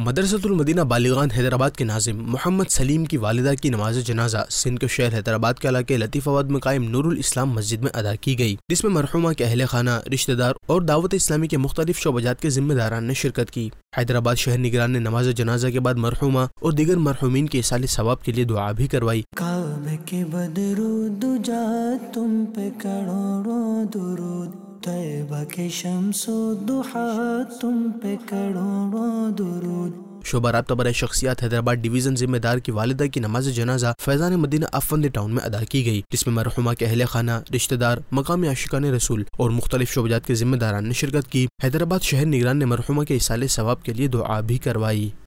मदरसतुल Medina बालिगान Hyderabad के नाजिम मोहम्मद सलीम की वालिदा की नमाज जनाजा सिंध के शहर हैदराबाद के इलाके लतीफ़ाबाद में कायम नूरुल इस्लाम मस्जिद में अदा की गई, जिसमें मरहुमा के अहले खाना, रिश्तेदार और दावत इस्लामी के मुख्तलिफ शोबजात के जिम्मेदारान ने शिरकत की। हैदराबाद शहर निगरान ने नमाज जनाजा के बाद मरहुमा और दीगर मरहुमीन के इसाले सवाब के लिए दुआ भी करवाई। तुम पे करोड़ों दुरूद, तैबा के शम्सो दुहा तुम पे करोड़ों दुरूद। शोबा राब्ता बराए शख्सियात हैदराबाद डिवीजन जिम्मेदार की वालिदा की नमाज जनाजा फैजान मदीना अफवंद टाउन में अदा की गई, जिसमें मरहुमा के अहले खाना, रिश्तेदार, मकामी आशिकान रसूल और मुख्तलिफ शोबजात के जिम्मेदारान ने शिरकत की। हैदराबाद शहर निगरान ने मरहुमा के इसाले सवाब के लिए दुआ भी करवाई।